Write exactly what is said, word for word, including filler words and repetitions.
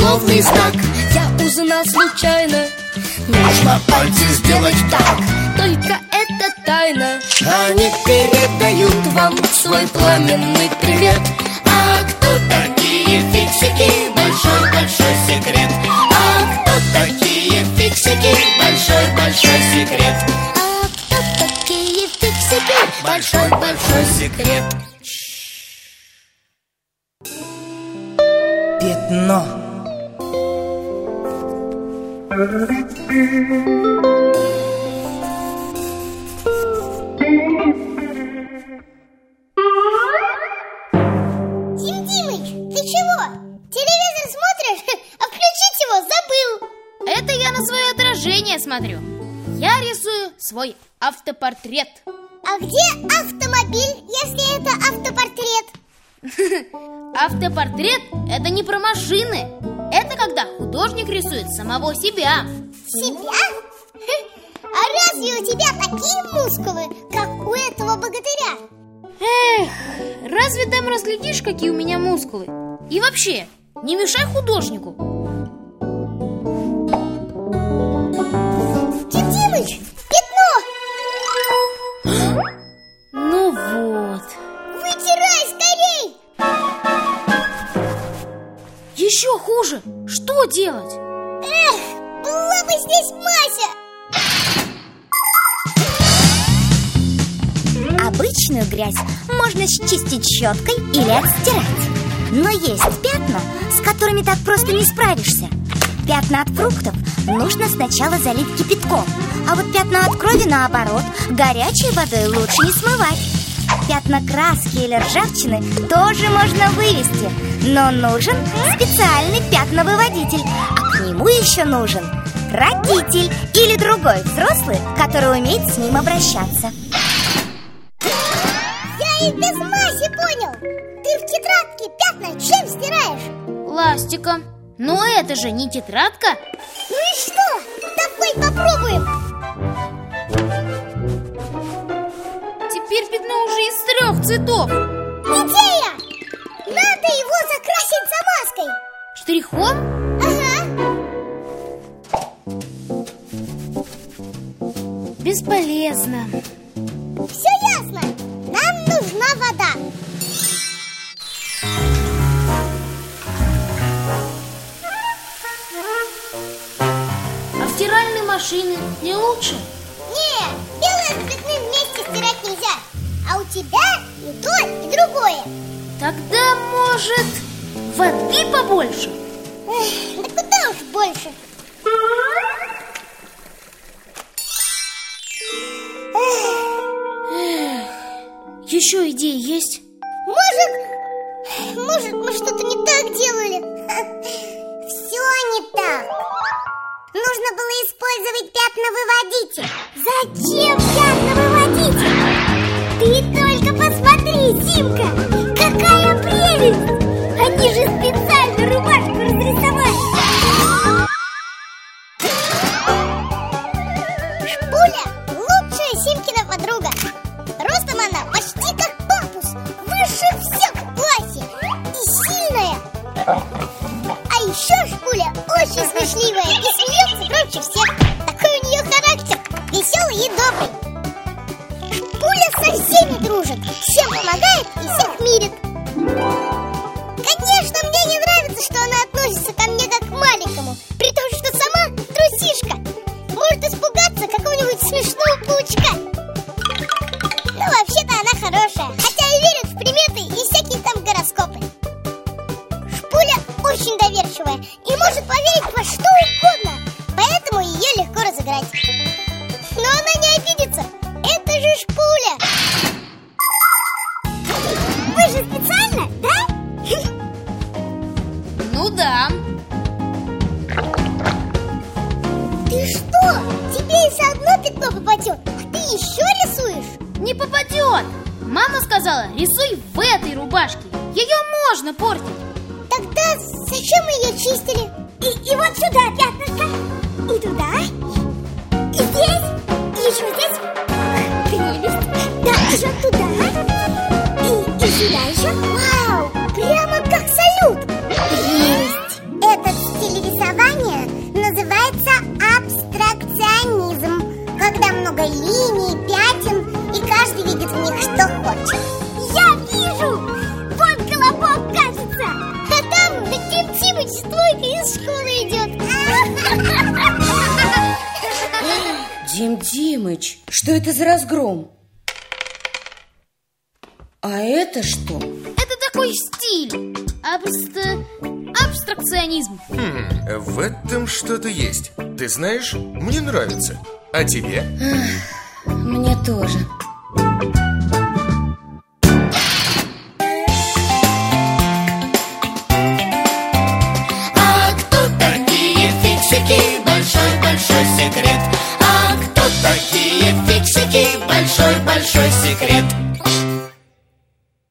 условный знак. Я узнал случайно. Нужно пальцы сделать так. Только это тайна. Они передают вам свой пламенный привет. А кто такие фиксики? Большой-большой секрет. А кто такие фиксики? Большой-большой секрет. А кто такие фиксики? Большой-большой секрет. Пятно. Тим Димыч, ты чего? Телевизор смотришь? А включить его забыл. Это я на свое отражение смотрю. Я рисую свой автопортрет. А где автомобиль, если это автопортрет? Автопортрет – это не про машины. Это когда художник рисует самого себя. Себя? А разве у тебя такие мускулы, как у этого богатыря? Эх, разве там разглядишь, какие у меня мускулы? И вообще, не мешай художнику. Тим Димыч, пятно! Ну вот. Вытирай скорей! Еще хуже. Что делать? Эх, была бы здесь Мася! Обычную грязь можно счистить щеткой или отстирать. Но есть пятна, с которыми так просто не справишься. Пятна от фруктов нужно сначала залить кипятком. А вот пятна от крови, наоборот, горячей водой лучше не смывать. Пятна краски или ржавчины тоже можно вывести, но нужен специальный пятновыводитель. А к нему еще нужен родитель или другой взрослый, который умеет с ним обращаться. Я и без Маси понял. Ты в тетрадке пятна чем стираешь? Ластиком. Но это же не тетрадка. Ну и что? Давай попробуем. Теперь пятно уже из трех цветов. Идея! Надо его закрасить замазкой. Штрихом? Ага. Бесполезно. Все ясно. Нам нужна вода. А в стиральной машине не лучше? Не, белое с цветным вместе стирать нельзя. А у тебя и то, и другое. Тогда, может, воды побольше? Эх, да куда уж больше. Эх, еще идеи есть? Может, может, мы что-то не так делали. Все не так. Нужно было использовать пятновыводитель. Зачем пятновыводитель? Ты только посмотри, Симка, какая прелесть! Они же специально рубашку разрисовали. Шпуля – лучшая Симкина подруга. Ростом она почти как папус, выше всех в классе и сильная. А еще Шпуля очень смешливая и смеется громче всех. Такой у нее характер, веселый и добрый. Шпуля со всеми дружит, всем помогает и всех мирит. Конечно, мне не нравится, что она относится ко мне как к маленькому, при том, что сама трусишка. Может испугаться какого-нибудь смешного паучка. Ну, вообще-то она хорошая, хотя и верит в приметы и всякие там гороскопы. Шпуля очень доверчивая и может поверить во что угодно, поэтому ее легко разыграть. Но она не обидится, это же Шпуля. Вы же специально, да? Ну да. Ты что? Тебе если одно пятно попадет, а ты еще рисуешь? Не попадет. Мама сказала, рисуй в этой рубашке. Ее можно портить. Тогда зачем мы ее чистили? И, и вот сюда пятнышко. И туда. И здесь. И еще здесь. Прелесть. Да, еще туда. И, и сюда еще. Вау, прямо как салют. Есть. Этот стиль Дим Димыч, что это за разгром? А это что? Это такой стиль. А просто абстракционизм. Хм, в этом что-то есть. Ты знаешь, мне нравится. А тебе? Мне тоже. А кто такие фиксики? Большой-большой секрет. А кто такие фиксики? Большой-большой секрет.